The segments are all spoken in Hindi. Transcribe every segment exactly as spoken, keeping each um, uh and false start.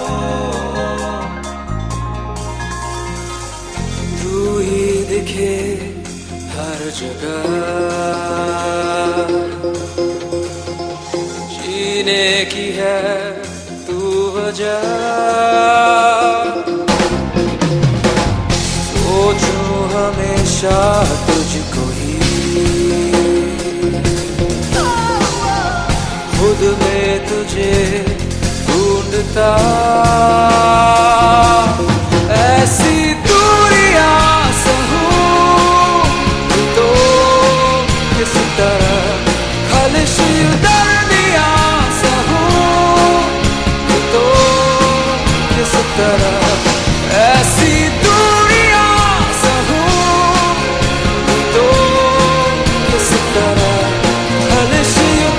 तू ही दिखे हर जगह, जीने की है तू वजह। सोचूं हमेशा तुझको ही, खुद में तुझे ढूंढता। ऐसी दूरियां सहूं तो किस तरह, खलिश दर्दियां सहूं तो किस तरह। ऐसी दूरियां सहूं तो किस तरह, खलिश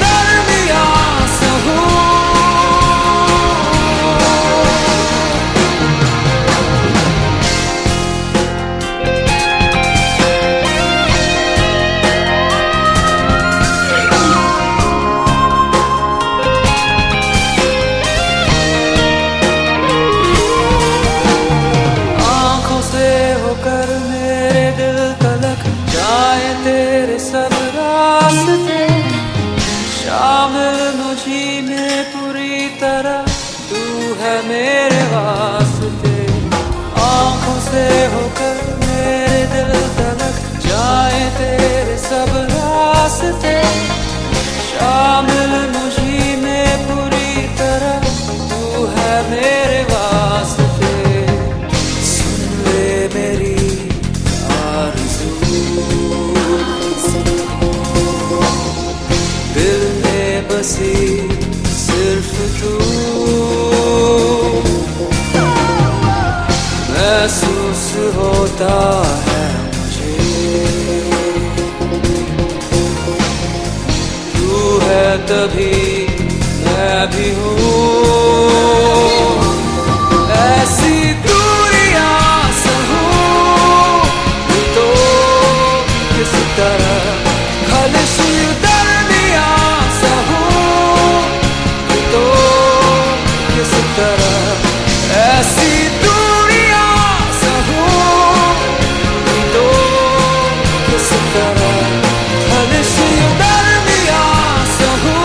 सब रास्ते शामिल मुझी में पूरी तरह। तू है मेरे वास्ते, आंखों से होकर मेरे दिल तलक जाए तेरे सब रास्ते। शामिल मुझी में पूरी तरह, तू है मेरे वास्ते। सुन ले मेरी आरज़ू, दिल में बसी सिर्फ तू। महसूस होता है मुझे तू है तभी मैं भी हूँ। ऐसी दूरियां सहूं तो किस तरह, खलिश दर्दियां सहूं तो किस तरह। ऐसी दूरियां सहूं तो किस तरह, खलिश दर्दियां सहूं।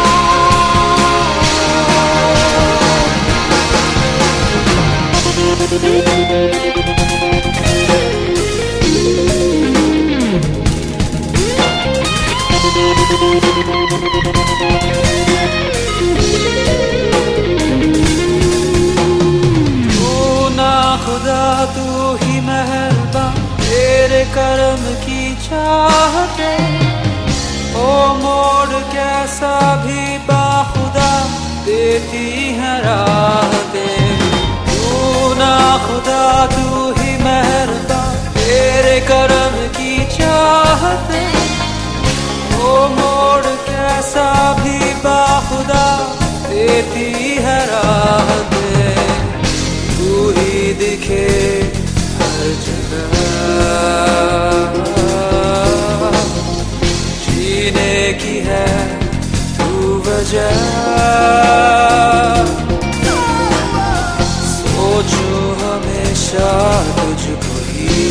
तू ना खुदा तू ही मेहरबान, तेरे करम की चाहते। ओ मोड़ कैसा भी बाखुदा, देती है राहतें। तू ना खुदा तू ही मेहरबान, तेरे करम की चाहते। ओ मोड़ कैसा भी बाखुदा, देती है राहतें। तू ही दिखे हर जगह, जीने की है तू वजह। सोचूं हमेशा तुझको ही,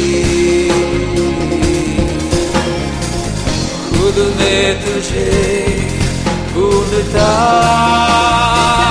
खुद में तुझे ढूंढता।